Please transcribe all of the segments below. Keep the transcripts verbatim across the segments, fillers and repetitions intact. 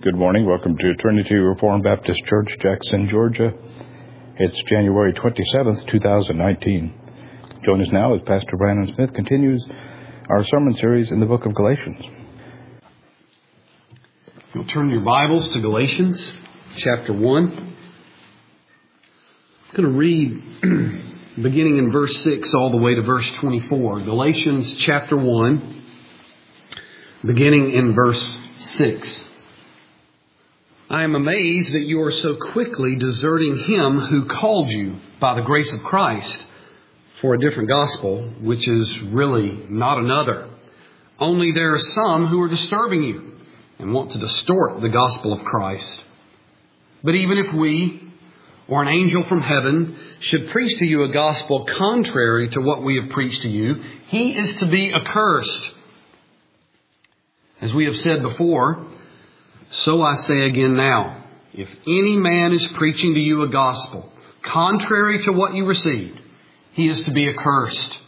Good morning. Welcome to Trinity Reformed Baptist Church, Jackson, Georgia. It's January twenty-seventh, twenty nineteen. Join us now as Pastor Brandon Smith continues our sermon series in the book of Galatians. You'll turn your Bibles to Galatians chapter one. I'm going to read beginning in verse six all the way to verse twenty-four. Galatians chapter one, beginning in verse six. I am amazed that you are so quickly deserting Him who called you by the grace of Christ for a different gospel, which is really not another. Only there are some who are disturbing you and want to distort the gospel of Christ. But even if we, or an angel from heaven, should preach to you a gospel contrary to what we have preached to you, he is to be accursed. As we have said before, so I say again now, if any man is preaching to you a gospel contrary to what you received, he is to be accursed.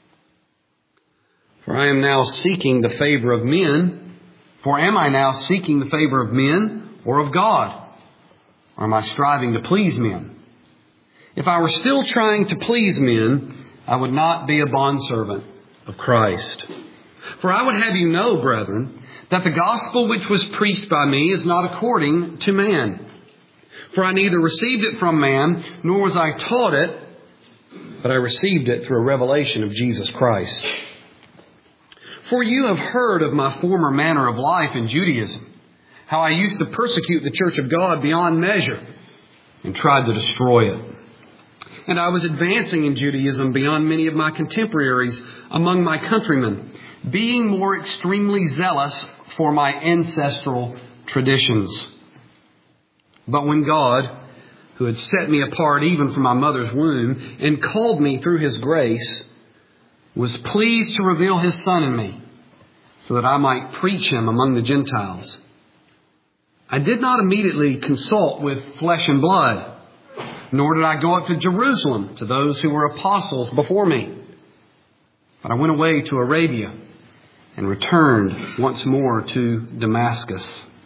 For I am now seeking the favor of men. For am I now seeking the favor of men or of God? Or am I striving to please men? If I were still trying to please men, I would not be a bondservant of Christ. For I would have you know, brethren, that the gospel which was preached by me is not according to man. For I neither received it from man, nor was I taught it, but I received it through a revelation of Jesus Christ. For you have heard of my former manner of life in Judaism, how I used to persecute the church of God beyond measure and tried to destroy it. And I was advancing in Judaism beyond many of my contemporaries among my countrymen, being more extremely zealous for my ancestral traditions. But when God, who had set me apart even from my mother's womb and called me through His grace, was pleased to reveal His Son in me, so that I might preach Him among the Gentiles, I did not immediately consult with flesh and blood, nor did I go up to Jerusalem to those who were apostles before me. But I went away to Arabia and returned once more to Damascus.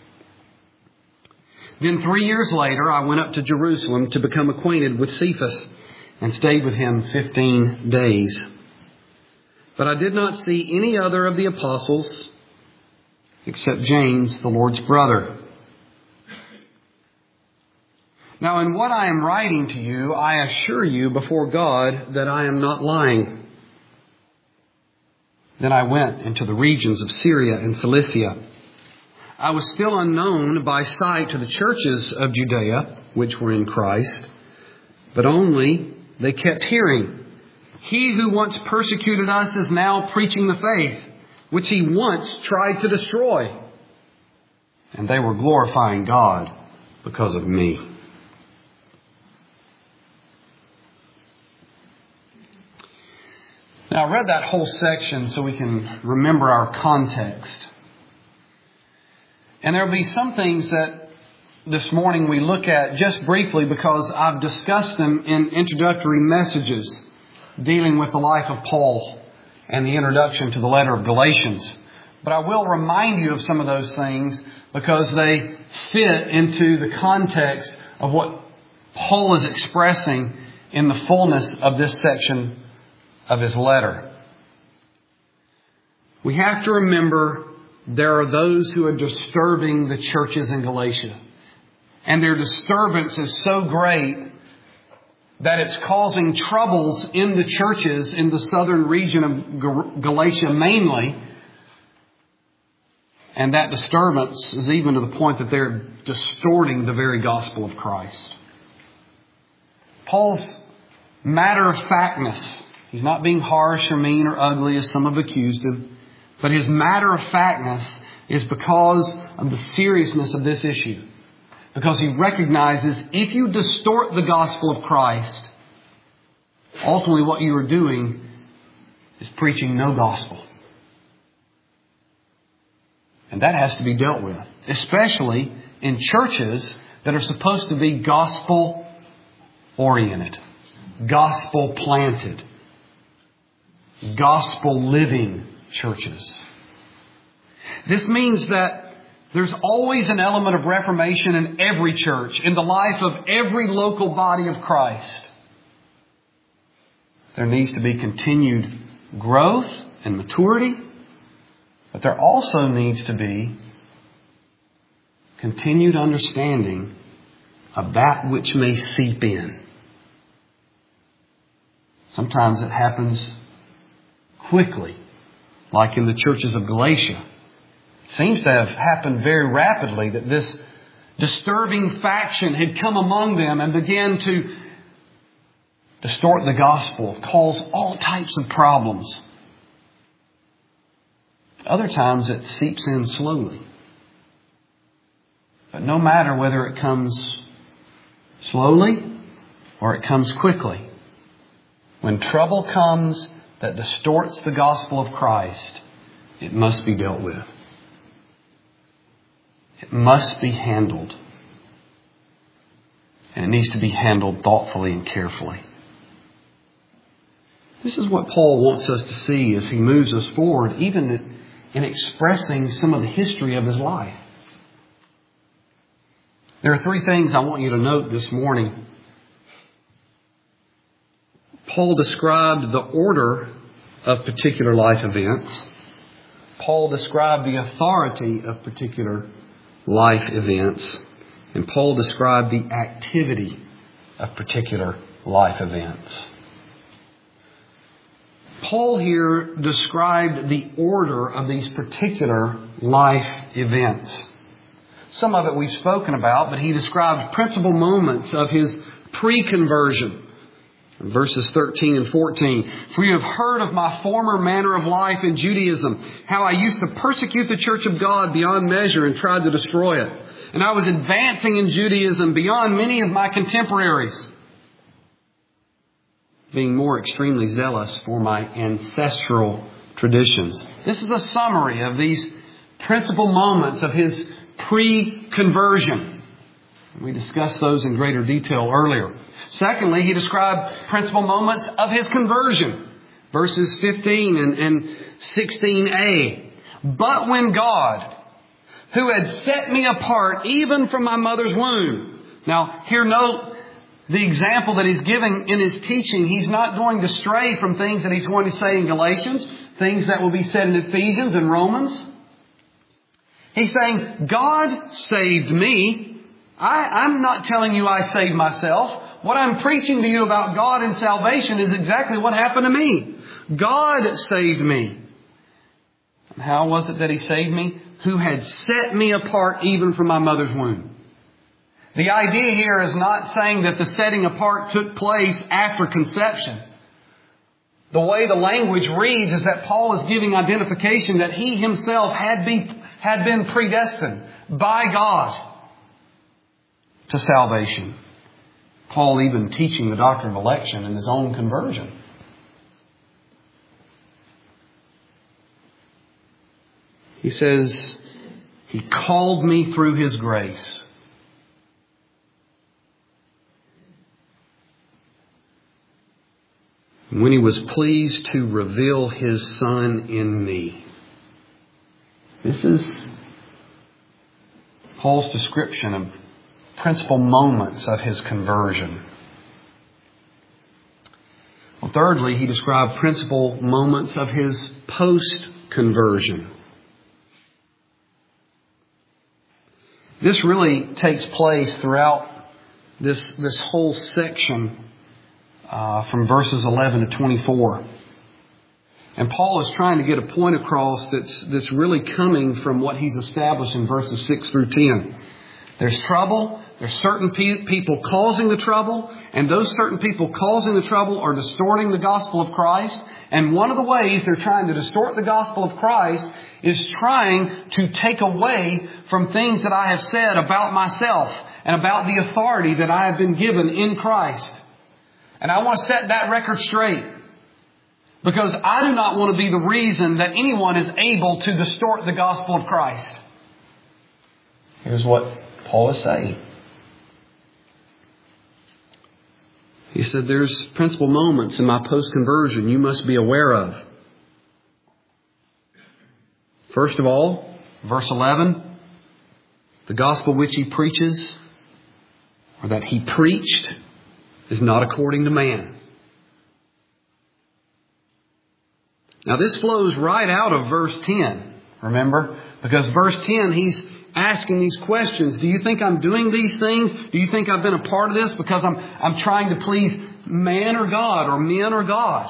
Then three years later, I went up to Jerusalem to become acquainted with Cephas and stayed with him fifteen days. But I did not see any other of the apostles except James, the Lord's brother. Now, in what I am writing to you, I assure you before God that I am not lying. Then I went into the regions of Syria and Cilicia. I was still unknown by sight to the churches of Judea, which were in Christ, but only they kept hearing, he who once persecuted us is now preaching the faith, which he once tried to destroy. And they were glorifying God because of me. Now, I read that whole section so we can remember our context. And there will be some things that this morning we look at just briefly because I've discussed them in introductory messages dealing with the life of Paul and the introduction to the letter of Galatians. But I will remind you of some of those things because they fit into the context of what Paul is expressing in the fullness of this section of his letter. We have to remember there are those who are disturbing the churches in Galatia. And their disturbance is so great that it's causing troubles in the churches in the southern region of Galatia mainly. And that disturbance is even to the point that they're distorting the very gospel of Christ. Paul's matter-of-factness, he's not being harsh or mean or ugly as some have accused him. But his matter-of-factness is because of the seriousness of this issue. Because he recognizes if you distort the gospel of Christ, ultimately what you are doing is preaching no gospel. And that has to be dealt with. Especially in churches that are supposed to be gospel-oriented, gospel-planted, gospel-living churches. This means that There's always an element of reformation in every church, in the life of every local body of Christ. There needs to be continued growth and maturity, but there also needs to be continued understanding of that which may seep in. Sometimes it happens quickly, like in the churches of Galatia. It seems to have happened very rapidly that this disturbing faction had come among them and began to distort the gospel, cause all types of problems. Other times it seeps in slowly. But no matter whether it comes slowly or it comes quickly, when trouble comes that distorts the gospel of Christ, it must be dealt with. It must be handled. And it needs to be handled thoughtfully and carefully. This is what Paul wants us to see as he moves us forward, even in expressing some of the history of his life. There are three things I want you to note this morning. Paul described the order of particular life events. Paul described the authority of particular life events. And Paul described the activity of particular life events. Paul here described the order of these particular life events. Some of it we've spoken about, but he described principal moments of his pre-conversion. Verses thirteen and fourteen. For you have heard of my former manner of life in Judaism, how I used to persecute the church of God beyond measure and tried to destroy it. And I was advancing in Judaism beyond many of my contemporaries, being more extremely zealous for my ancestral traditions. This is a summary of these principal moments of his pre-conversion. We discussed those in greater detail earlier. Secondly, he described principal moments of his conversion. Verses fifteen and, and sixteen a. But when God, who had set me apart even from my mother's womb. Now, here note the example that he's giving in his teaching. He's not going to stray from things that he's going to say in Galatians, things that will be said in Ephesians and Romans. He's saying, God saved me. I, I'm not telling you I saved myself. What I'm preaching to you about God and salvation is exactly what happened to me. God saved me. And how was it that He saved me? Who had set me apart even from my mother's womb. The idea here is not saying that the setting apart took place after conception. The way the language reads is that Paul is giving identification that he himself had been, had been predestined by God to salvation. Paul even teaching the doctrine of election in his own conversion. He says, He called me through His grace. When He was pleased to reveal His Son in me. This is Paul's description of principal moments of his conversion. Well, thirdly, he described principal moments of his post-conversion. This really takes place throughout this, this whole section uh, from verses eleven to twenty-four. And Paul is trying to get a point across that's, that's really coming from what he's established in verses six through ten. There's trouble. There's certain pe- people causing the trouble. And those certain people causing the trouble are distorting the gospel of Christ. And one of the ways they're trying to distort the gospel of Christ is trying to take away from things that I have said about myself and about the authority that I have been given in Christ. And I want to set that record straight. Because I do not want to be the reason that anyone is able to distort the gospel of Christ. Here's what Paul is saying. He said, there's principal moments in my post-conversion you must be aware of. First of all, verse eleven, The gospel which he preaches, or that he preached, is not according to man. Now this flows right out of verse ten, remember? Because verse ten, he's asking these questions. Do you think I'm doing these things? Do you think I've been a part of this because I'm, I'm trying to please man or God, or men or God?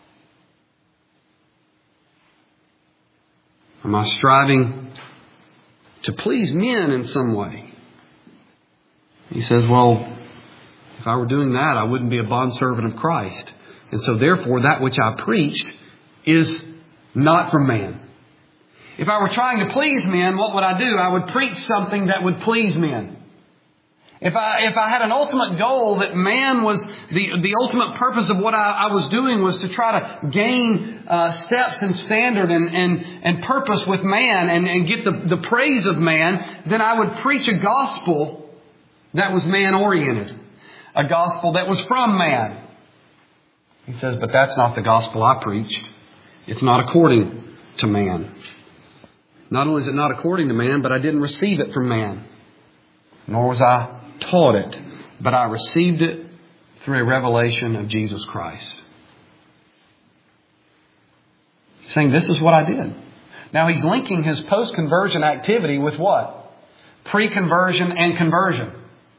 Am I striving to please men in some way? He says, well, if I were doing that, I wouldn't be a bondservant of Christ. And so therefore, that which I preached is not from man. If I were trying to please men, what would I do? I would preach something that would please men. If I if I had an ultimate goal that man was, the, the ultimate purpose of what I, I was doing was to try to gain uh, steps and standard and, and, and purpose with man and, and get the, the praise of man, then I would preach a gospel that was man-oriented. A gospel that was from man. He says, but that's not the gospel I preached. It's not according to man. Not only is it not according to man, but I didn't receive it from man. Nor was I taught it, but I received it through a revelation of Jesus Christ. He's saying, this is what I did. Now he's linking his post-conversion activity with what? Pre-conversion and conversion.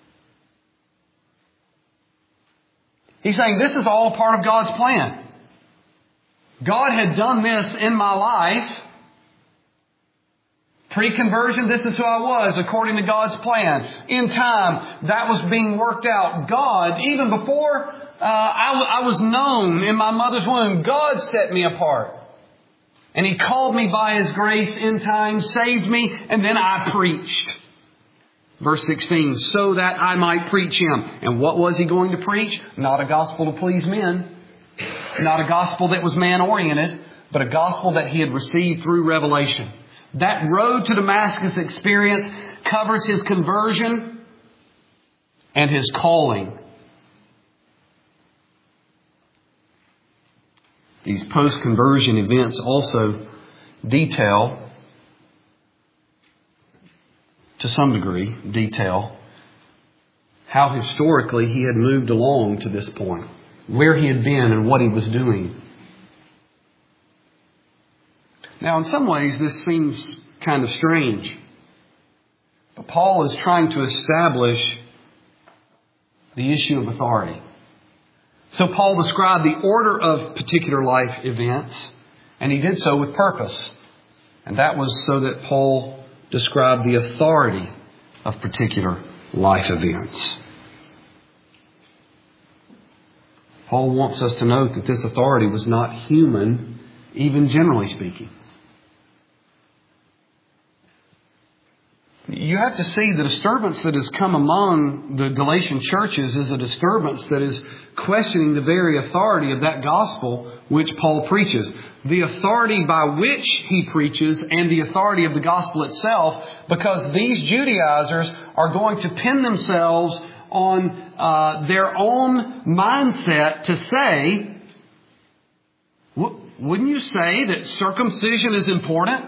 He's saying, this is all a part of God's plan. God had done this in my life. Pre-conversion, this is who I was according to God's plan. In time, that was being worked out. God, even before uh, I, w- I was known in my mother's womb, God set me apart. And He called me by His grace in time, saved me, and then I preached. Verse sixteen, so that I might preach Him. And what was He going to preach? Not a gospel to please men. Not a gospel that was man-oriented, but a gospel that He had received through revelation. That road to Damascus experience covers His conversion and His calling. These post-conversion events also detail, to some degree, detail how historically he had moved along to this point, where he had been and what he was doing. Now, in some ways, this seems kind of strange. But Paul is trying to establish the issue of authority. So Paul described the order of particular life events, and he did so with purpose. And that was so that Paul described the authority of particular life events. Paul wants us to note that this authority was not human, even generally speaking. You have to see the disturbance that has come among the Galatian churches is a disturbance that is questioning the very authority of that gospel which Paul preaches. The authority by which he preaches and the authority of the gospel itself, because these Judaizers are going to pin themselves on uh, their own mindset to say, wouldn't you say that circumcision is important?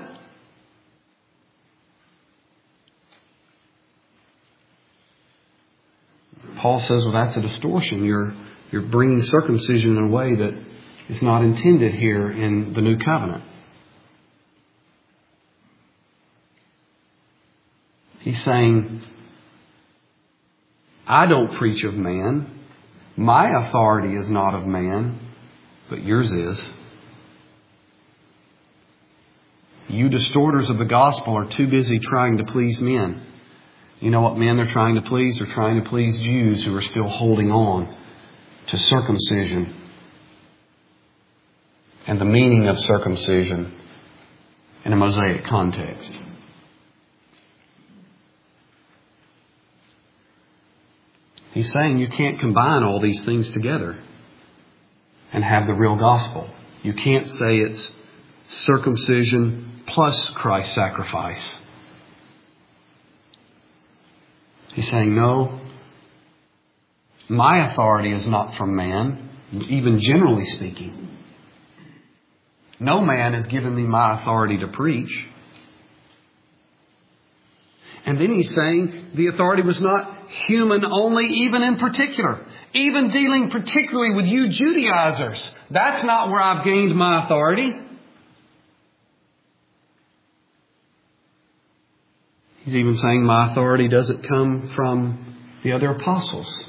Paul says, well, that's a distortion. You're, you're bringing circumcision in a way that is not intended here in the new covenant. He's saying, I don't preach of man. My authority is not of man, but yours is. You distorters of the gospel are too busy trying to please men. You know what men they're trying to please? They're trying to please Jews who are still holding on to circumcision and the meaning of circumcision in a Mosaic context. He's saying you can't combine all these things together and have the real gospel. You can't say it's circumcision plus Christ's sacrifice. He's saying, no, my authority is not from man, even generally speaking. No man has given me my authority to preach. And then he's saying the authority was not human only, even in particular. Even dealing particularly with you Judaizers. That's not where I've gained my authority. He's even saying my authority doesn't come from the other apostles.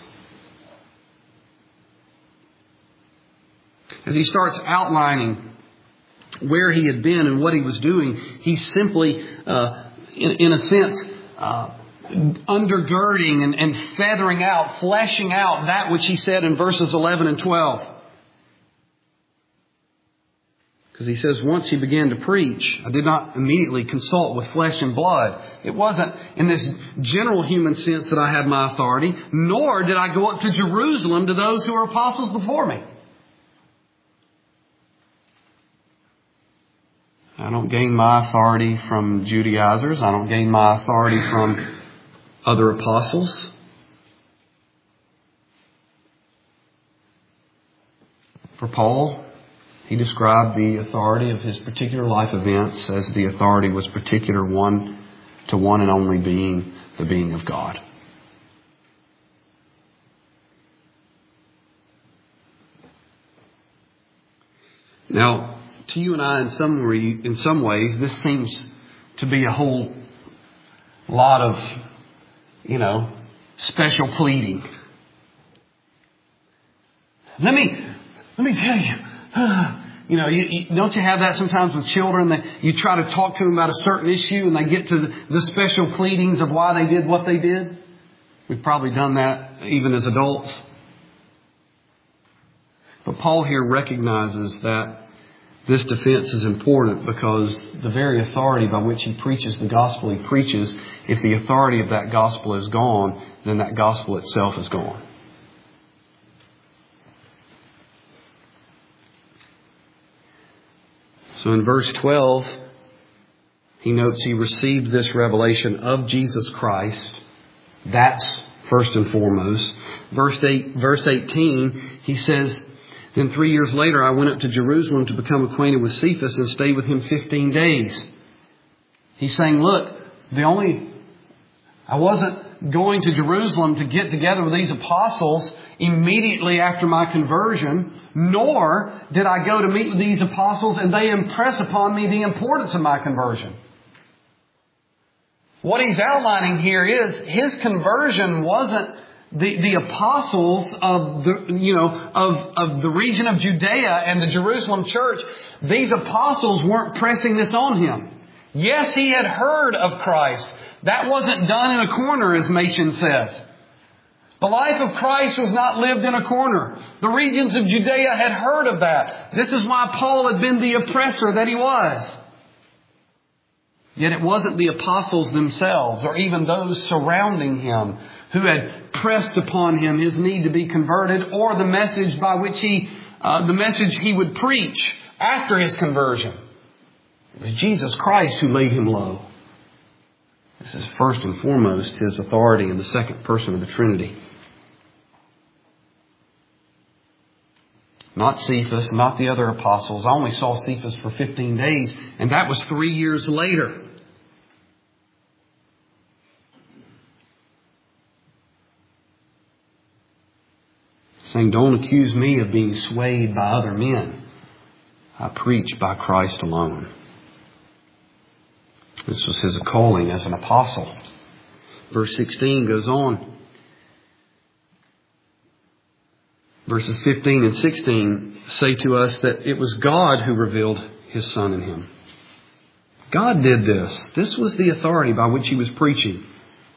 As he starts outlining where he had been and what he was doing, he's simply, uh, in, in a sense, uh, undergirding and, and feathering out, fleshing out that which he said in verses eleven and twelve. Because he says, once he began to preach, I did not immediately consult with flesh and blood. It wasn't in this general human sense that I had my authority, nor did I go up to Jerusalem to those who were apostles before me. I don't gain my authority from Judaizers. I don't gain my authority from other apostles. For Paul, he described the authority of his particular life events as the authority was particular one to one and only being, the being of God. Now, to you and I, in some re, in some ways, this seems to be a whole lot of, you know, special pleading. Let me, let me tell you, you know, you, you, don't you have that sometimes with children that you try to talk to them about a certain issue and they get to the, the special pleadings of why they did what they did? We've probably done that even as adults. But Paul here recognizes that this defense is important because the very authority by which he preaches the gospel he preaches, if the authority of that gospel is gone, then that gospel itself is gone. So in verse twelve, he notes he received this revelation of Jesus Christ. That's first and foremost. Verse eight, verse eighteen, he says, then three years later, I went up to Jerusalem to become acquainted with Cephas and stayed with him fifteen days. He's saying, look, the only, I wasn't going to Jerusalem to get together with these apostles immediately after my conversion, nor did I go to meet with these apostles and they impress upon me the importance of my conversion. What he's outlining here is his conversion wasn't The, the apostles of the, you know, of, of the region of Judea and the Jerusalem church, these apostles weren't pressing this on him. Yes, he had heard of Christ. That wasn't done in a corner, as Machen says. The life of Christ was not lived in a corner. The regions of Judea had heard of that. This is why Paul had been the oppressor that he was. Yet it wasn't the apostles themselves or even those surrounding him who had pressed upon him his need to be converted or the message by which he, uh, the message he would preach after his conversion. It was Jesus Christ who laid him low. This is first and foremost his authority in the second person of the Trinity. Not Cephas, not the other apostles. I only saw Cephas for fifteen days, and that was three years later. Saying, don't accuse me of being swayed by other men. I preach by Christ alone. This was his calling as an apostle. Verse sixteen goes on. Verses fifteen and sixteen say to us that it was God who revealed His Son in him. God did this. This was the authority by which he was preaching.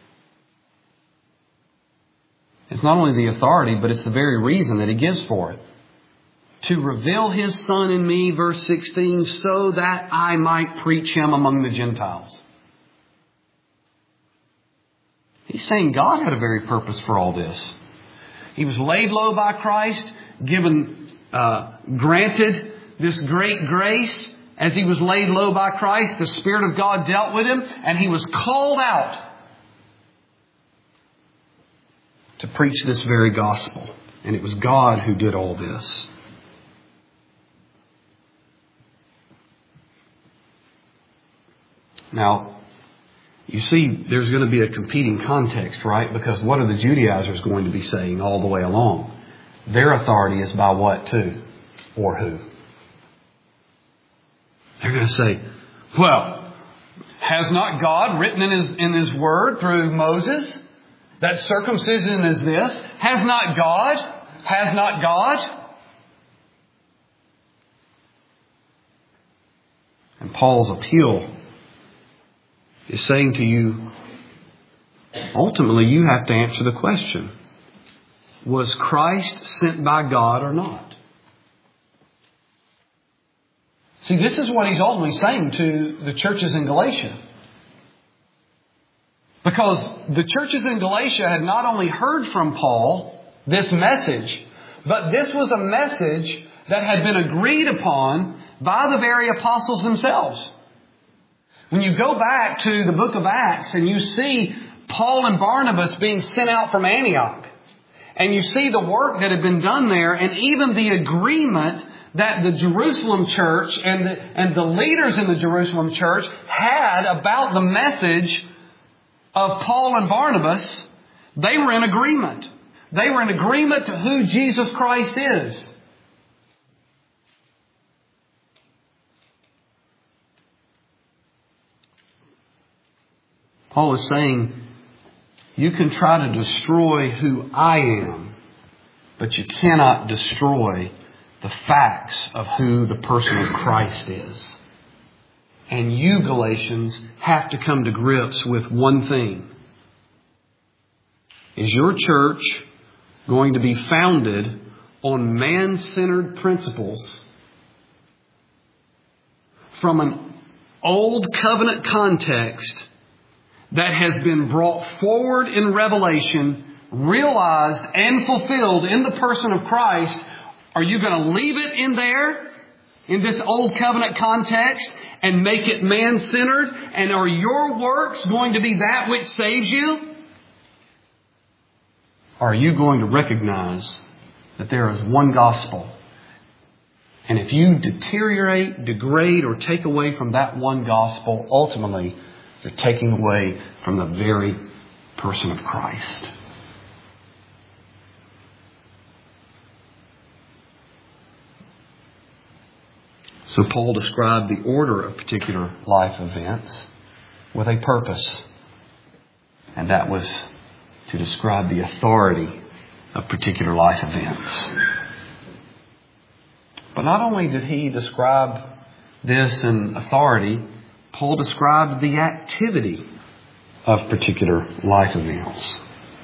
It's not only the authority, but it's the very reason that he gives for it. To reveal His Son in me, verse sixteen, so that I might preach Him among the Gentiles. He's saying God had a very purpose for all this. He was laid low by Christ, given, uh, granted this great grace. As he was laid low by Christ, the Spirit of God dealt with him, and he was called out to preach this very gospel. And it was God who did all this. Now, You see, there's going to be a competing context, right? Because what are the Judaizers going to be saying all the way along? Their authority is by what to? Or who? They're going to say, well, has not God written in His, in His Word through Moses that circumcision is this? Has not God? Has not God? And Paul's appeal is saying to you, ultimately you have to answer the question, was Christ sent by God or not? See, this is what he's ultimately saying to the churches in Galatia. Because the churches in Galatia had not only heard from Paul this message, but this was a message that had been agreed upon by the very apostles themselves. When you go back to the book of Acts and you see Paul and Barnabas being sent out from Antioch, and you see the work that had been done there, and even the agreement that the Jerusalem church and the, and the leaders in the Jerusalem church had about the message of Paul and Barnabas, they were in agreement. They were in agreement to who Jesus Christ is. Paul is saying, you can try to destroy who I am, but you cannot destroy the facts of who the person of Christ is. And you, Galatians, have to come to grips with one thing. Is your church going to be founded on man-centered principles from an old covenant context that has been brought forward in Revelation, realized and fulfilled in the person of Christ? Are you going to leave it in there, in this old covenant context, and make it man-centered? And are your works going to be that which saves you? Or are you going to recognize that there is one gospel? And if you deteriorate, degrade, or take away from that one gospel, ultimately, you're taking away from the very person of Christ. So Paul described the order of particular life events with a purpose. And that was to describe the authority of particular life events. But not only did he describe this in authority, Paul described the activity of particular life events.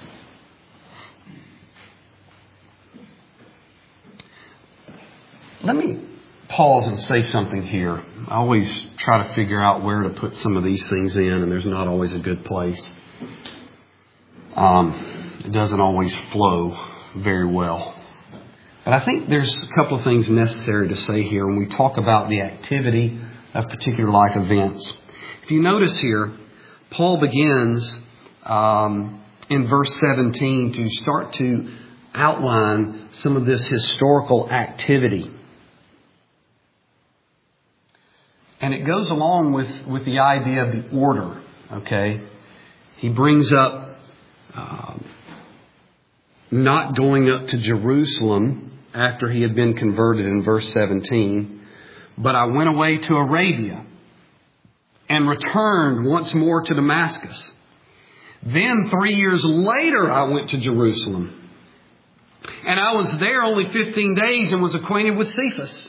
Let me pause and say something here. I always try to figure out where to put some of these things in, and there's not always a good place. Um, it doesn't always flow very well. But I think there's a couple of things necessary to say here when we talk about the activity of particular life events. If you notice here, Paul begins um, in verse seventeen to start to outline some of this historical activity. And it goes along with, with the idea of the order, okay? He brings up uh, not going up to Jerusalem after he had been converted in verse seventeen. But I went away to Arabia and returned once more to Damascus. Then three years later, I went to Jerusalem. And I was there only fifteen days and was acquainted with Cephas.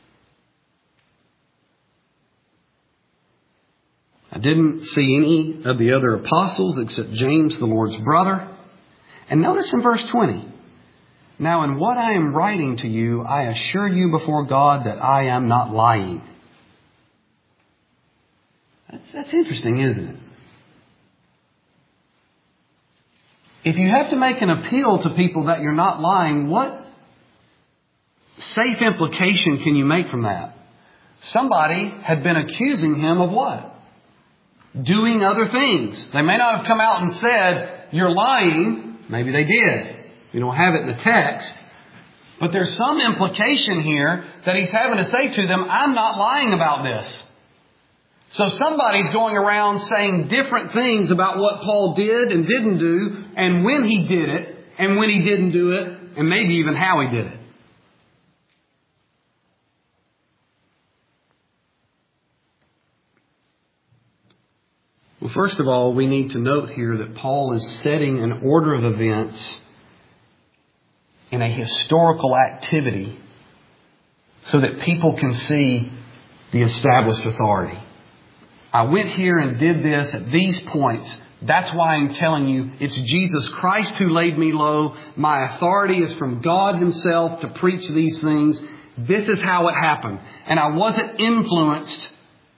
I didn't see any of the other apostles except James, the Lord's brother. And notice in verse twenty. Now in what I am writing to you, I assure you before God that I am not lying. That's, that's interesting, isn't it? If you have to make an appeal to people that you're not lying, what safe implication can you make from that? Somebody had been accusing him of what? Doing other things. They may not have come out and said, you're lying. Maybe they did. We don't have it in the text. But there's some implication here that he's having to say to them, I'm not lying about this. So somebody's going around saying different things about what Paul did and didn't do, and when he did it, and when he didn't do it, and maybe even how he did it. Well, first of all, we need to note here that Paul is setting an order of events in a historical activity so that people can see the established authority. I went here and did this at these points. That's why I'm telling you it's Jesus Christ who laid me low. My authority is from God Himself to preach these things. This is how it happened. And I wasn't influenced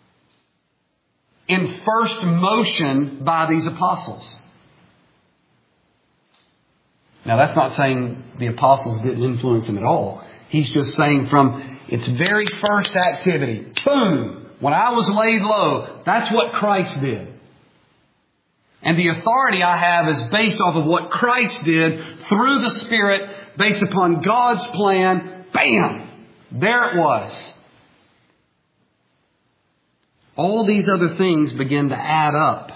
in first motion by these apostles. Now that's not saying the apostles didn't influence him at all. He's just saying from its very first activity, boom, when I was laid low, that's what Christ did. And the authority I have is based off of what Christ did through the Spirit, based upon God's plan. Bam! There it was. All these other things begin to add up.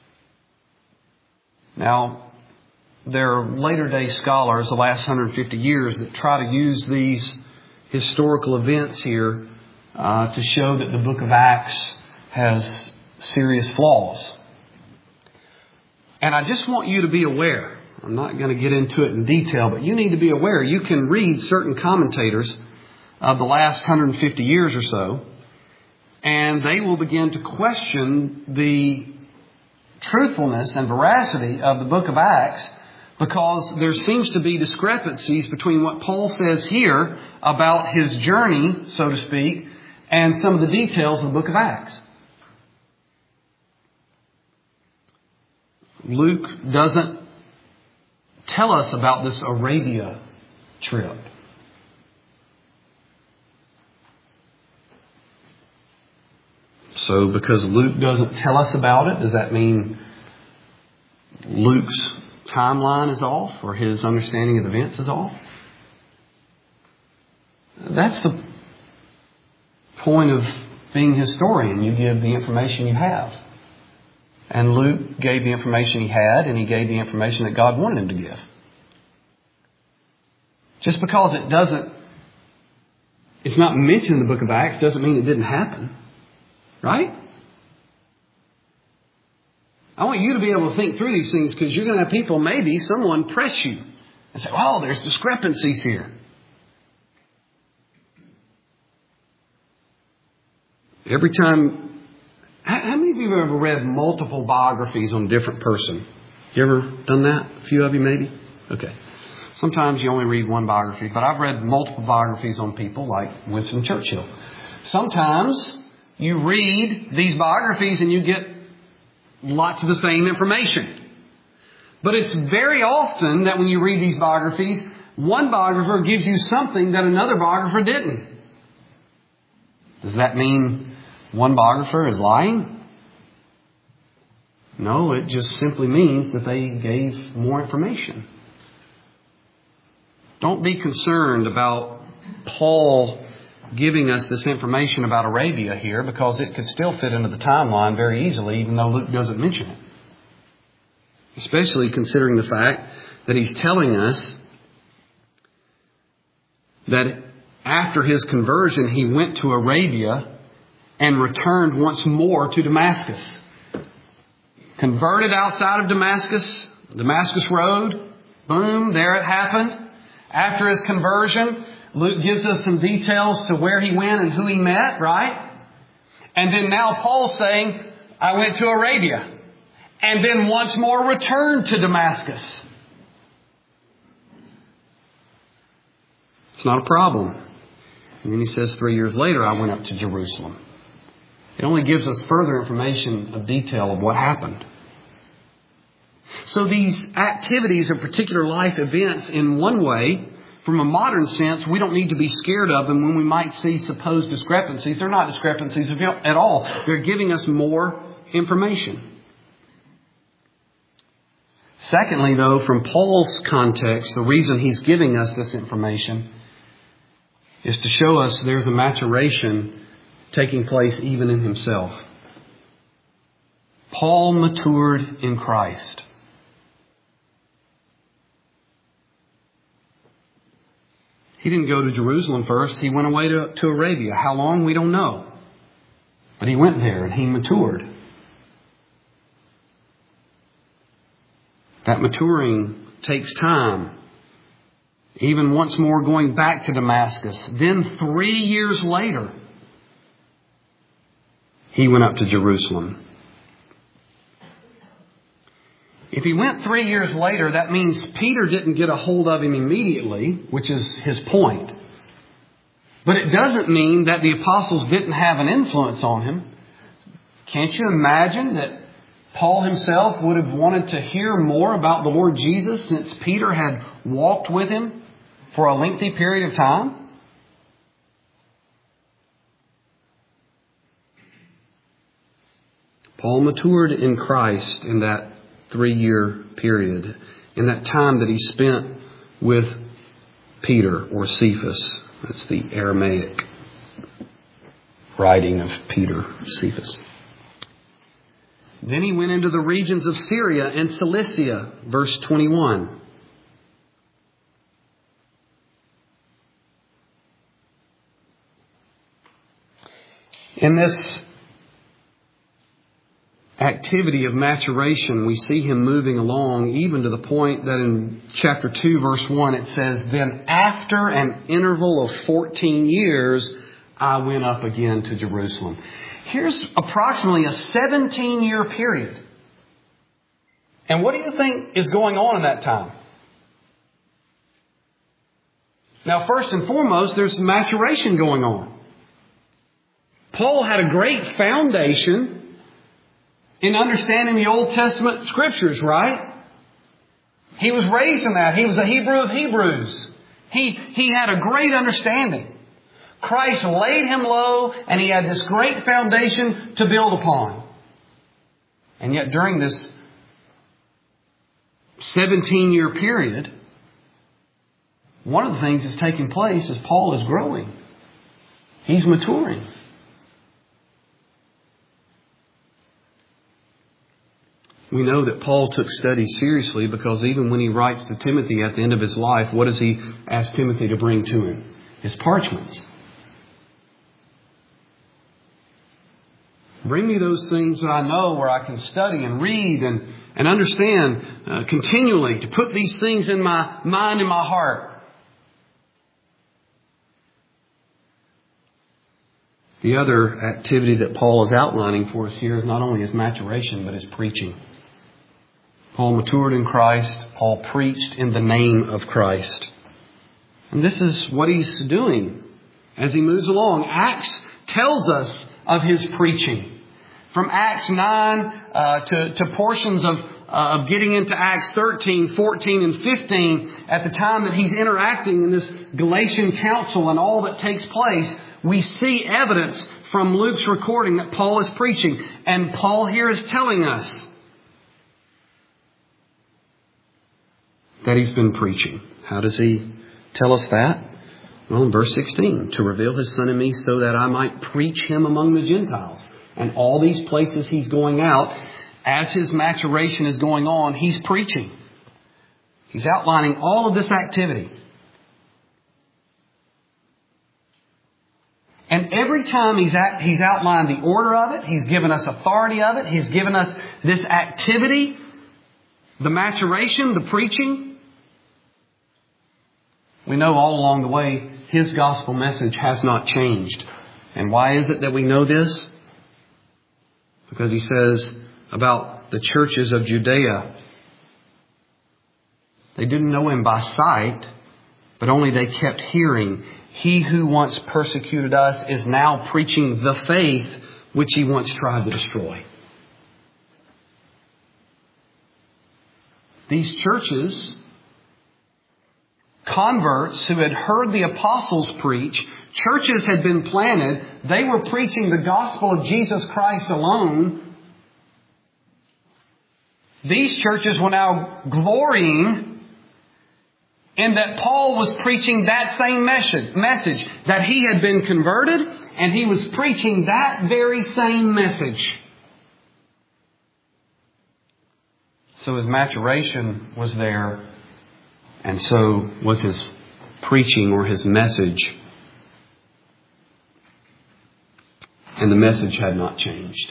Now, there are later day scholars, the last one hundred fifty years, that try to use these historical events here uh, to show that the book of Acts has serious flaws. And I just want you to be aware. I'm not going to get into it in detail, but you need to be aware. You can read certain commentators of the last one hundred fifty years or so, and they will begin to question the truthfulness and veracity of the book of Acts, because there seems to be discrepancies between what Paul says here about his journey, so to speak, and some of the details of the book of Acts. Luke doesn't tell us about this Arabia trip. So because Luke doesn't tell us about it, does that mean Luke's timeline is off or his understanding of events is off? That's the point of being a historian. You give the information you have. And Luke gave the information he had, and he gave the information that God wanted him to give. Just because it doesn't, it's not mentioned in the book of Acts doesn't mean it didn't happen. Right? I want you to be able to think through these things, because you're going to have people, maybe someone press you and say, oh, there's discrepancies here. Every time, how many of you have ever read multiple biographies on a different person? You ever done that? A few of you maybe? Okay. Sometimes you only read one biography, but I've read multiple biographies on people like Winston Churchill. Sometimes you read these biographies and you get lots of the same information. But it's very often that when you read these biographies, one biographer gives you something that another biographer didn't. Does that mean one biographer is lying? No, it just simply means that they gave more information. Don't be concerned about Paul giving us this information about Arabia here, because it could still fit into the timeline very easily, even though Luke doesn't mention it. Especially considering the fact that he's telling us that after his conversion, he went to Arabia and returned once more to Damascus. Converted outside of Damascus, Damascus Road, boom, there it happened. After his conversion, Luke gives us some details to where he went and who he met, right? And then now Paul's saying, I went to Arabia. And then once more returned to Damascus. It's not a problem. And then he says three years later, I went up to Jerusalem. It only gives us further information of detail of what happened. So these activities are particular life events in one way. From a modern sense, we don't need to be scared of them when we might see supposed discrepancies. They're not discrepancies at all. They're giving us more information. Secondly, though, from Paul's context, the reason he's giving us this information is to show us there's a maturation taking place even in himself. Paul matured in Christ. He didn't go to Jerusalem first. He went away to, to Arabia. How long? We don't know. But he went there and he matured. That maturing takes time. Even once more going back to Damascus. Then three years later, he went up to Jerusalem. If he went three years later, that means Peter didn't get a hold of him immediately, which is his point. But it doesn't mean that the apostles didn't have an influence on him. Can't you imagine that Paul himself would have wanted to hear more about the Lord Jesus since Peter had walked with him for a lengthy period of time? Paul matured in Christ in that three-year period, in that time that he spent with Peter or Cephas. That's the Aramaic writing of Peter, Cephas. Then he went into the regions of Syria and Cilicia, verse twenty-one. In this activity of maturation, we see him moving along even to the point that in chapter two, verse one, it says, "Then after an interval of fourteen years, I went up again to Jerusalem." Here's approximately a seventeen-year period. And what do you think is going on in that time? Now, first and foremost, there's maturation going on. Paul had a great foundation in understanding the Old Testament Scriptures, right? He was raised in that. He was a Hebrew of Hebrews. He, he had a great understanding. Christ laid him low, and he had this great foundation to build upon. And yet during this seventeen-year period, one of the things that's taking place is Paul is growing. He's maturing. We know that Paul took study seriously because even when he writes to Timothy at the end of his life, what does he ask Timothy to bring to him? His parchments. Bring me those things that I know where I can study and read and, and understand uh, continually, to put these things in my mind and my heart. The other activity that Paul is outlining for us here is not only his maturation, but his preaching. Paul matured in Christ. Paul preached in the name of Christ. And this is what he's doing as he moves along. Acts tells us of his preaching. From Acts nine uh, to, to portions of, uh, of getting into Acts thirteen, fourteen, and fifteen, at the time that he's interacting in this Galatian council and all that takes place, we see evidence from Luke's recording that Paul is preaching. And Paul here is telling us that he's been preaching. How does he tell us that? Well, in verse sixteen, "To reveal his Son in me so that I might preach him among the Gentiles." And all these places he's going out, as his maturation is going on, he's preaching. He's outlining all of this activity. And every time he's at, he's outlined the order of it, he's given us authority of it, he's given us this activity, the maturation, the preaching. We know all along the way his gospel message has not changed. And why is it that we know this? Because he says about the churches of Judea, they didn't know him by sight, but only they kept hearing, "He who once persecuted us is now preaching the faith which he once tried to destroy." These churches, converts who had heard the apostles preach, churches had been planted, they were preaching the gospel of Jesus Christ alone. These churches were now glorying in that Paul was preaching that same message, message, that he had been converted and he was preaching that very same message. So his maturation was there, and so was his preaching or his message. And the message had not changed.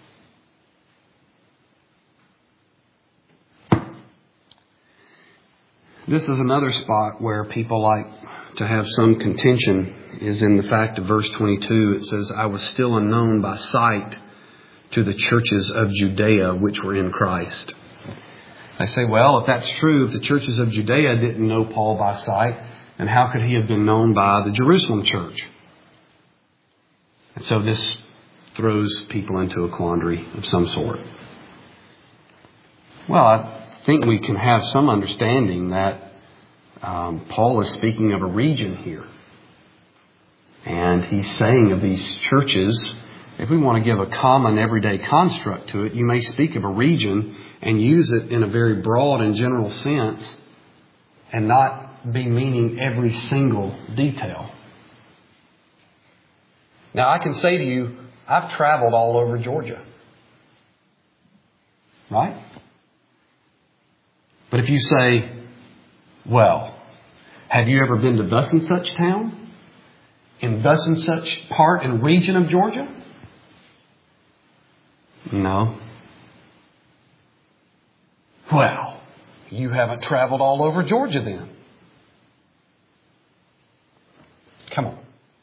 This is another spot where people like to have some contention, is in the fact of verse twenty-two. It says, I was still unknown by sight to the churches of Judea which were in Christ. I say, well, if that's true, if the churches of Judea didn't know Paul by sight, then how could he have been known by the Jerusalem church? And so this throws people into a quandary of some sort. Well, I think we can have some understanding that um, Paul is speaking of a region here. And he's saying of these churches, if we want to give a common everyday construct to it, you may speak of a region and use it in a very broad and general sense and not be meaning every single detail. Now, I can say to you, I've traveled all over Georgia. Right? But if you say, well, have you ever been to thus and such town? In thus and such part and region of Georgia? No. Well, you haven't traveled all over Georgia then. Come on.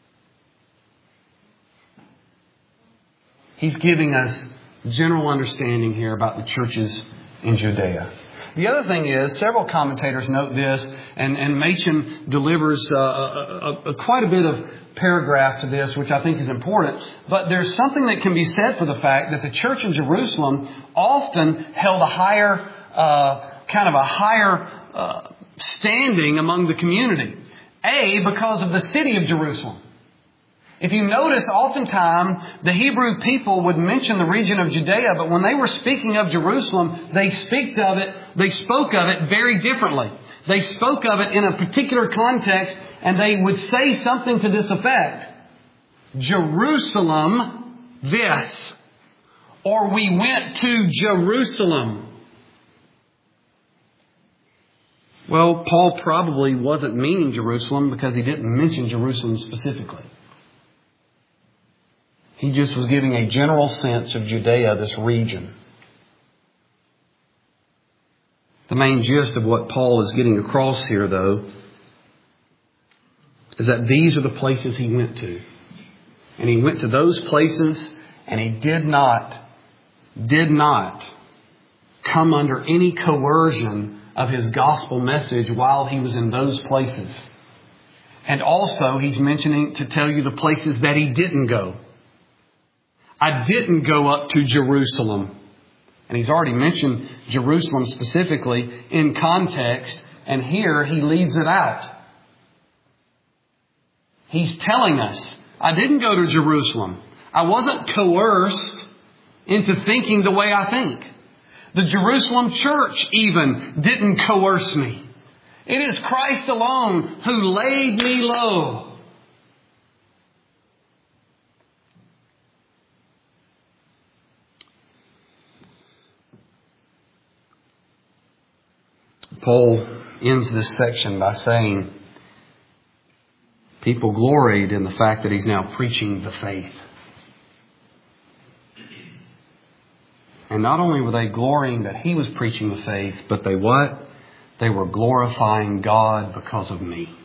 He's giving us general understanding here about the churches in Judea. The other thing is, several commentators note this, and, and Machen delivers uh, a, a, a, quite a bit of paragraph to this, which I think is important. But there's something that can be said for the fact that the church in Jerusalem often held a higher, uh, kind of a higher uh, standing among the community. A, because of the city of Jerusalem. If you notice, oftentimes the Hebrew people would mention the region of Judea, but when they were speaking of Jerusalem, they speak of it, they spoke of it very differently. They spoke of it in a particular context, and they would say something to this effect. Jerusalem, this. Or we went to Jerusalem. Well, Paul probably wasn't meaning Jerusalem because he didn't mention Jerusalem specifically. He just was giving a general sense of Judea, this region. The main gist of what Paul is getting across here, though, is that these are the places he went to. And he went to those places, and he did not, did not come under any coercion of his gospel message while he was in those places. And also, he's mentioning to tell you the places that he didn't go. I didn't go up to Jerusalem. And he's already mentioned Jerusalem specifically in context. And here he leaves it out. He's telling us, I didn't go to Jerusalem. I wasn't coerced into thinking the way I think. The Jerusalem church even didn't coerce me. It is Christ alone who laid me low. Paul ends this section by saying, people gloried in the fact that he's now preaching the faith. And not only were they glorying that he was preaching the faith, but they what? They were glorifying God because of me.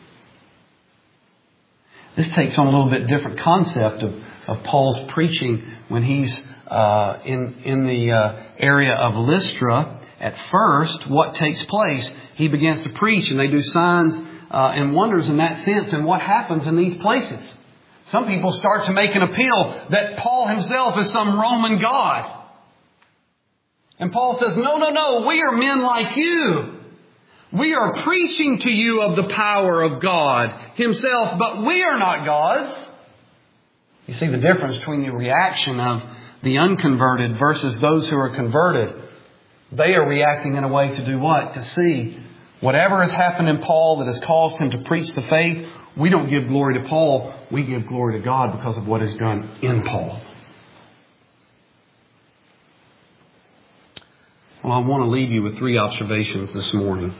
This takes on a little bit different concept of, of Paul's preaching when he's uh, in, in the uh, area of Lystra. At first, what takes place? He begins to preach and they do signs uh, and wonders in that sense. And what happens in these places? Some people start to make an appeal that Paul himself is some Roman god. And Paul says, no, no, no, we are men like you. We are preaching to you of the power of God himself, but we are not gods. You see the difference between the reaction of the unconverted versus those who are converted. They are reacting in a way to do what? To see whatever has happened in Paul that has caused him to preach the faith. We don't give glory to Paul. We give glory to God because of what is done in Paul. Well, I want to leave you with three observations this morning.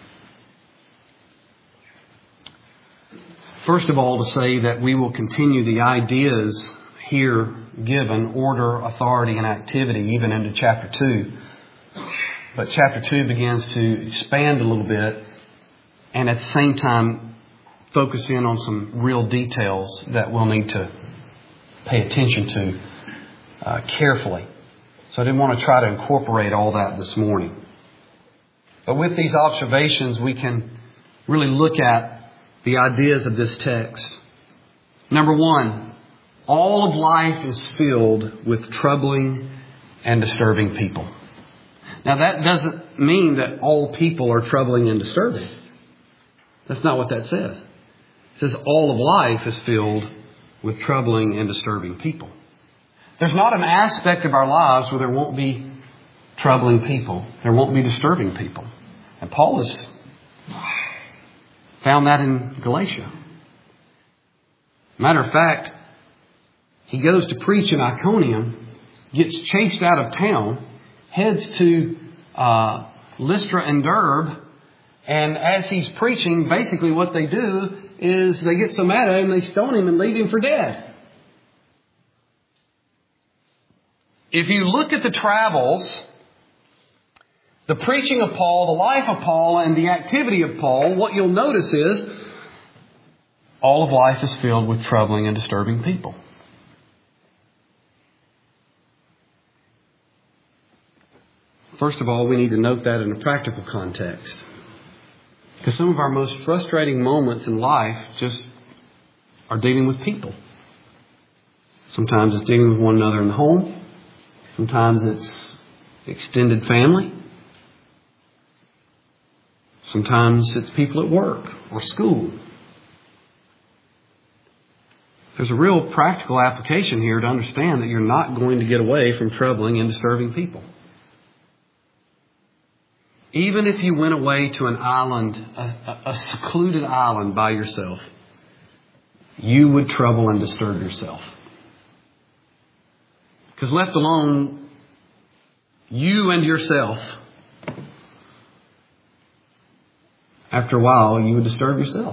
First of all, to say that we will continue the ideas here given, order, authority, and activity, even into chapter two. But chapter two begins to expand a little bit and at the same time focus in on some real details that we'll need to pay attention to uh, carefully. So I didn't want to try to incorporate all that this morning. But with these observations, we can really look at the ideas of this text. Number one, all of life is filled with troubling and disturbing people. Now that doesn't mean that all people are troubling and disturbing. That's not what that says. It says all of life is filled with troubling and disturbing people. There's not an aspect of our lives where there won't be troubling people. There won't be disturbing people. And Paul has found that in Galatia. Matter of fact, he goes to preach in Iconium, gets chased out of town, heads to uh, Lystra and Derbe, and as he's preaching, basically what they do is they get so mad at him, they stone him and leave him for dead. If you look at the travels, the preaching of Paul, the life of Paul, and the activity of Paul, what you'll notice is all of life is filled with troubling and disturbing people. First of all, we need to note that in a practical context. Because some of our most frustrating moments in life just are dealing with people. Sometimes it's dealing with one another in the home. Sometimes it's extended family. Sometimes it's people at work or school. There's a real practical application here to understand that you're not going to get away from troubling and disturbing people. Even if you went away to an island, a, a secluded island by yourself, you would trouble and disturb yourself. Because left alone, you and yourself, after a while, you would disturb yourself.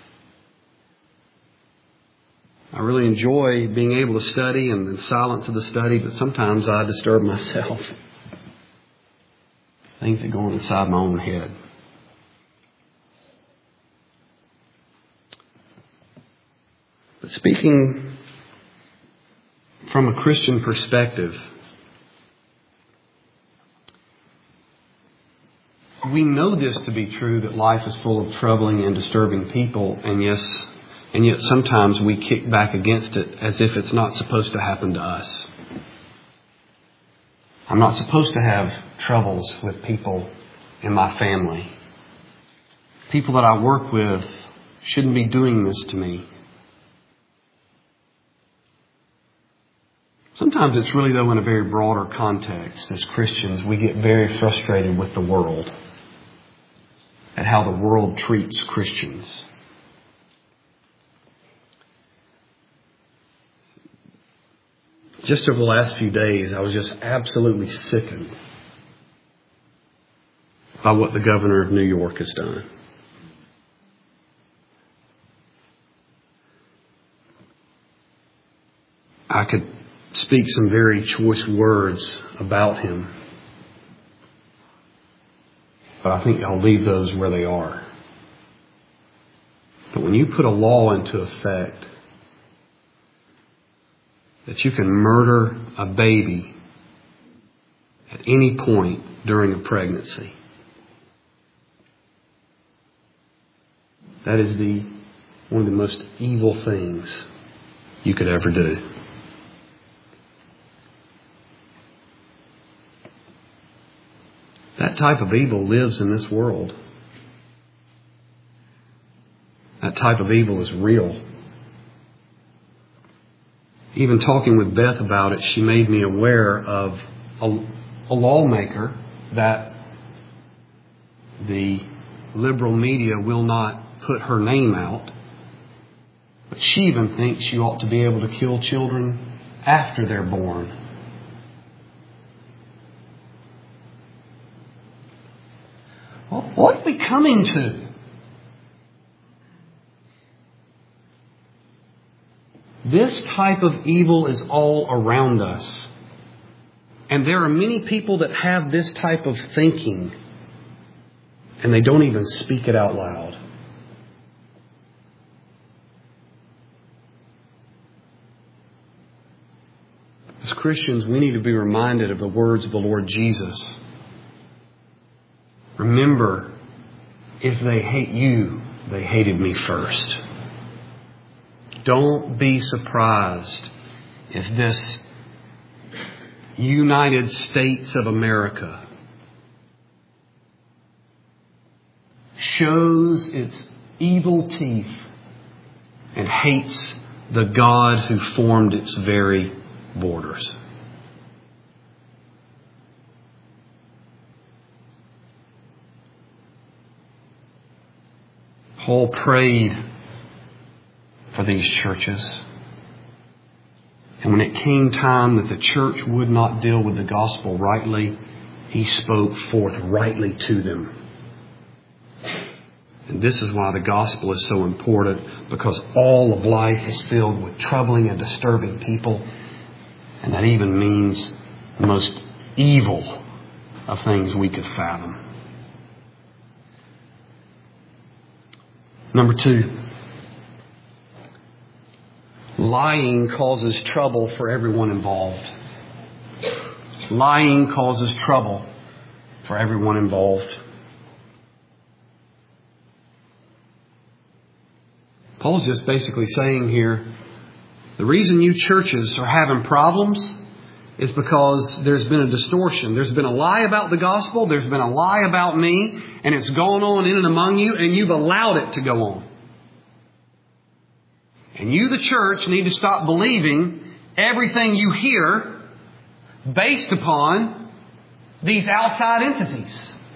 I really enjoy being able to study and the silence of the study, but sometimes I disturb myself. Things that go on inside my own head. But speaking from a Christian perspective, we know this to be true, that life is full of troubling and disturbing people, and yes, and yet sometimes we kick back against it as if it's not supposed to happen to us. I'm not supposed to have troubles with people in my family. People that I work with shouldn't be doing this to me. Sometimes it's really, though, in a very broader context. As Christians, we get very frustrated with the world at how the world treats Christians. Just over the last few days, I was just absolutely sickened by what the governor of New York has done. I could speak some very choice words about him, but I think I'll leave those where they are. But when you put a law into effect that you can murder a baby at any point during a pregnancy, that is the one of the most evil things you could ever do. That type of evil lives in this world. That type of evil is real. Even talking with Beth about it, she made me aware of a, a lawmaker that the liberal media will not put her name out. But she even thinks you ought to be able to kill children after they're born. we coming to? This type of evil is all around us. And there are many people that have this type of thinking, and they don't even speak it out loud. As Christians, we need to be reminded of the words of the Lord Jesus. Remember, if they hate you, they hated me first. Don't be surprised if this United States of America shows its evil teeth and hates the God who formed its very borders. Paul prayed for these churches. And when it came time that the church would not deal with the gospel rightly, he spoke forth rightly to them. And this is why the gospel is so important, because all of life is filled with troubling and disturbing people. And that even means the most evil of things we could fathom. Number two, lying causes trouble for everyone involved. Lying causes trouble for everyone involved. Paul's just basically saying here, the reason you churches are having problems is because there's been a distortion. There's been a lie about the gospel. There's been a lie about me. And it's gone on in and among you. And you've allowed it to go on. And you, the church, need to stop believing everything you hear based upon these outside entities.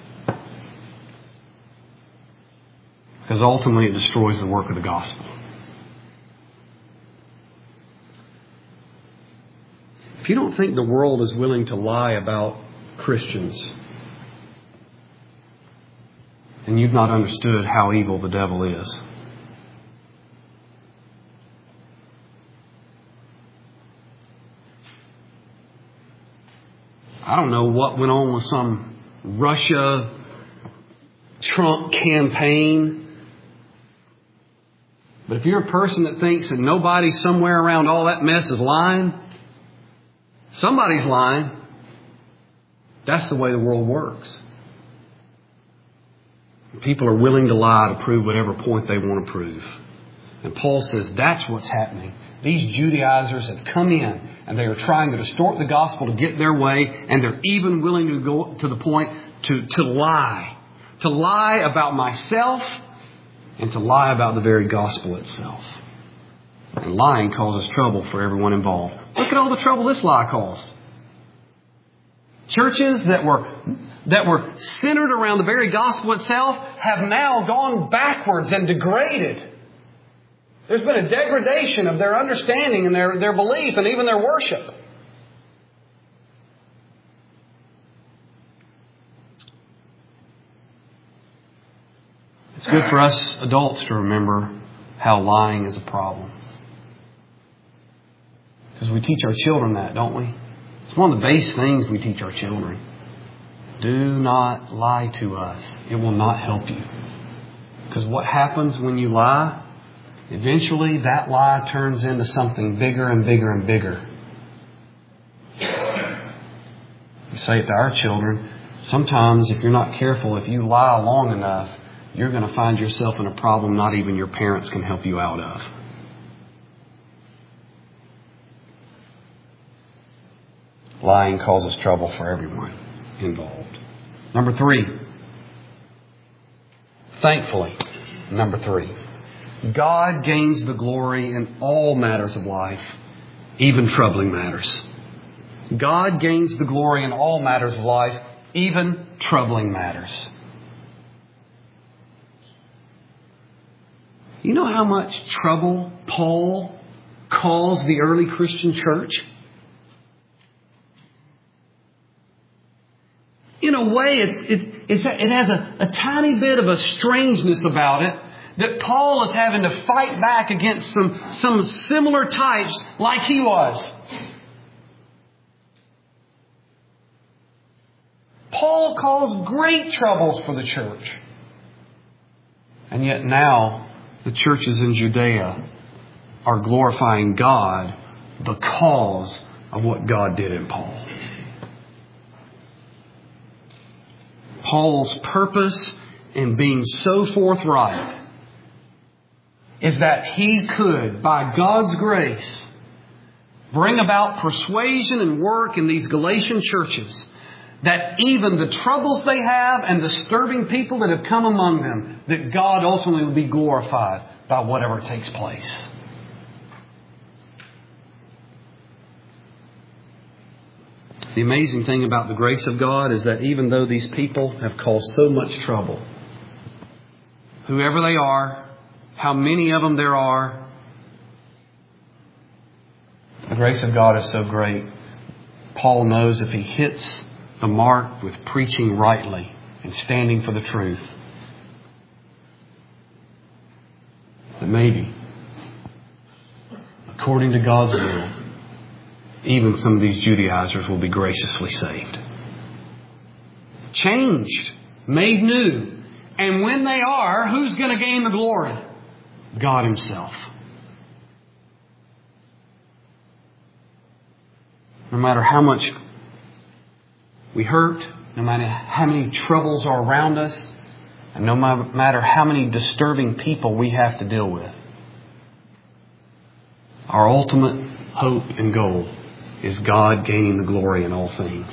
Because ultimately it destroys the work of the gospel. If you don't think the world is willing to lie about Christians, then you've not understood how evil the devil is. I don't know what went on with some Russia Trump campaign. But if you're a person that thinks that nobody somewhere around all that mess is lying, somebody's lying. That's the way the world works. People are willing to lie to prove whatever point they want to prove. And Paul says that's what's happening. These Judaizers have come in and they are trying to distort the gospel to get their way, and they're even willing to go to the point to, to lie. To lie about myself and to lie about the very gospel itself. And lying causes trouble for everyone involved. Look at all the trouble this lie caused. Churches that were that were centered around the very gospel itself have now gone backwards and degraded. There's been a degradation of their understanding and their, their belief and even their worship. It's good for us adults to remember how lying is a problem. Because we teach our children that, don't we? It's one of the base things we teach our children. Do not lie to us. It will not help you. Because what happens when you lie? Eventually that lie turns into something bigger and bigger and bigger. We say it to our children. Sometimes if you're not careful, if you lie long enough, you're going to find yourself in a problem not even your parents can help you out of. Lying causes trouble for everyone involved. Number three. Thankfully, number three. God gains the glory in all matters of life, even troubling matters. God gains the glory in all matters of life, even troubling matters. You know how much trouble Paul caused the early Christian church? In a way, it's, it, it's, it has a, a tiny bit of a strangeness about it that Paul is having to fight back against some, some similar types like he was. Paul caused great troubles for the church. And yet now the churches in Judea are glorifying God because of what God did in Paul. Paul's purpose in being so forthright is that he could, by God's grace, bring about persuasion and work in these Galatian churches that even the troubles they have and disturbing people that have come among them, that God ultimately will be glorified by whatever takes place. The amazing thing about the grace of God is that even though these people have caused so much trouble, whoever they are, how many of them there are, the grace of God is so great. Paul knows if he hits the mark with preaching rightly and standing for the truth, that maybe, according to God's will, even some of these Judaizers will be graciously saved. Changed, made new. And when they are, who's going to gain the glory? God Himself. No matter how much we hurt, no matter how many troubles are around us, and no matter how many disturbing people we have to deal with, our ultimate hope and goal is God gaining the glory in all things.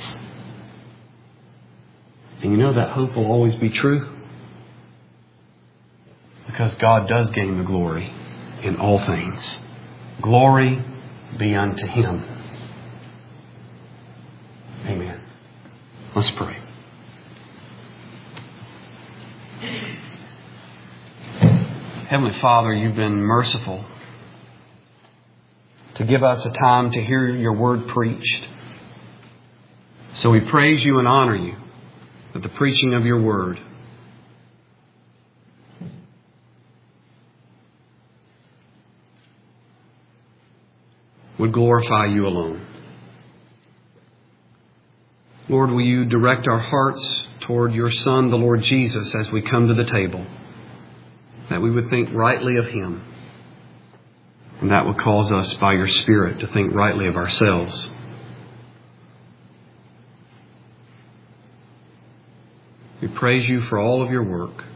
And you know that hope will always be true, because God does gain the glory in all things. Glory be unto Him. Amen. Let's pray. Heavenly Father, You've been merciful to give us a time to hear Your word preached. So we praise You and honor You that the preaching of Your word would glorify You alone. Lord, will You direct our hearts toward Your Son, the Lord Jesus, as we come to the table, that we would think rightly of Him, and that would cause us by Your Spirit to think rightly of ourselves. We praise You for all of Your work.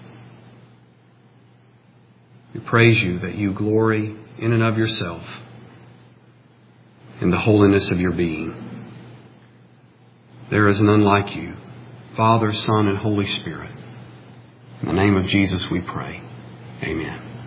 We praise You that You glory in and of Yourself in the holiness of Your being. There is none like You, Father, Son, and Holy Spirit. In the name of Jesus we pray. Amen.